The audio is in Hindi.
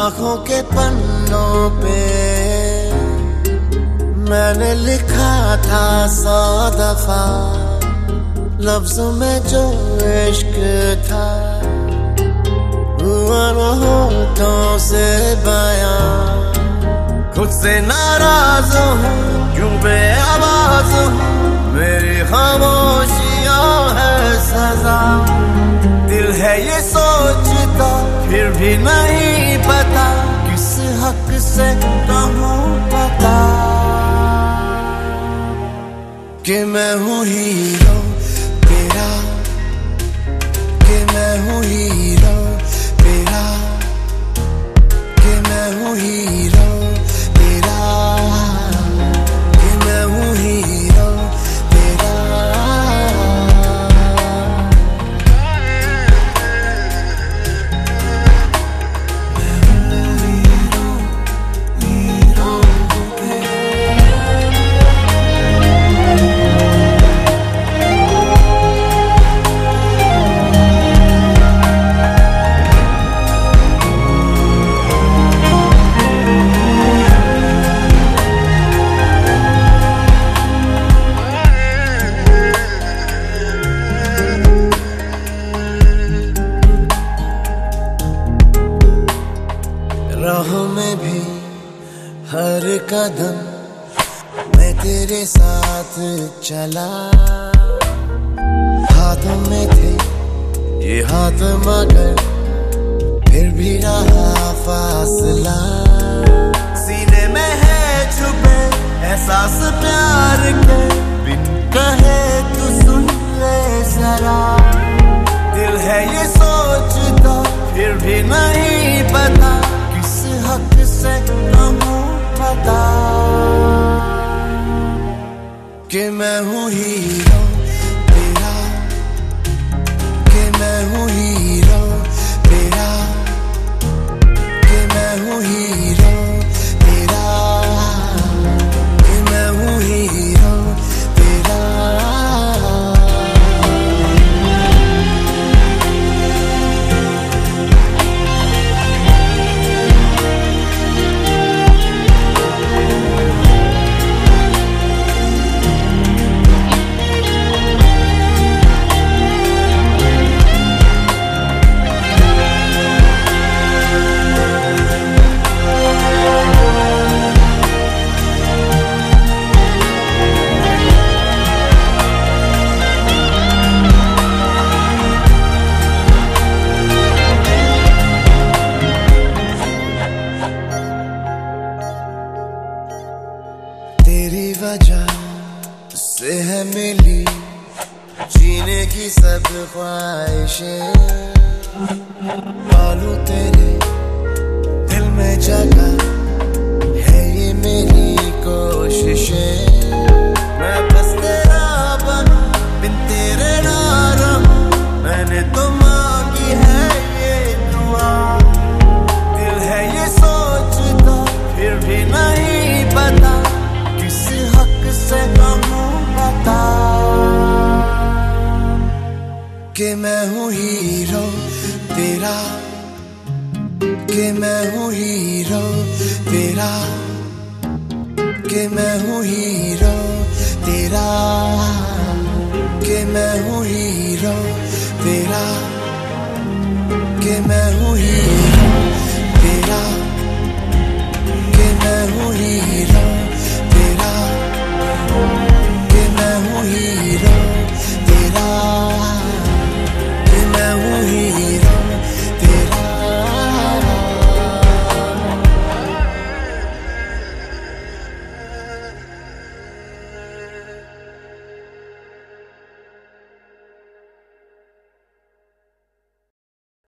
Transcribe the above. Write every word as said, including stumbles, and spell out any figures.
आँखों के पन्नों पे मैंने लिखा था सौ दफा, लफ्जों में जो इश्क था हुआ न होठों से बयां। खुद से नाराज हूँ क्यों बेआवाज हूँ, मेरी खामोशियाँ है सजा। दिल है ये सोचता फिर भी नहीं पता, किस हक से कहूँ पता कि मैं हूँ हीरो तेरा, कि मैं हूँ हीरो तेरा, कि मैं हूँ हीरो तेरा, कि मैं हूँ हीरो तेरा। राहों में भी हर कदम मैं तेरे साथ चला, हाथों में थे ये हाथ मगर फिर भी रहा फासला। सीने में है छुपे एहसास प्यार के, बिन कहे तू सुन ले जरा। दिल है ये सोचता फिर भी नहीं पता, हक से कहूँ पता कि मैं हूँ हीरो तेरा, कि मैं हूँ हीरो तेरा, कि मैं हूँ हीरो तेरा, कि मैं हूँ हीरो तेरा। तेरी वजह से है मिली जीने की सब ख्वाहिशें, पालू तेरे दिल में जगह है ये मेरी कोशिशें। मैं बस तेरा बनूं बिन तेरे ना रहूं, मैंने तो मांगी है ये दुआ। दिल है ये सोचता फिर भी नहीं पता, से कहूँ बता कि मैं हूँ हीरो तेरा, कि मैं हूँ हीरो तेरा, कि मैं हूँ हीरो तेरा, कि मैं हूँ हीरो तेरा, कि मैं हूँ हीरो तेरा, कि मैं हूँ हीरो।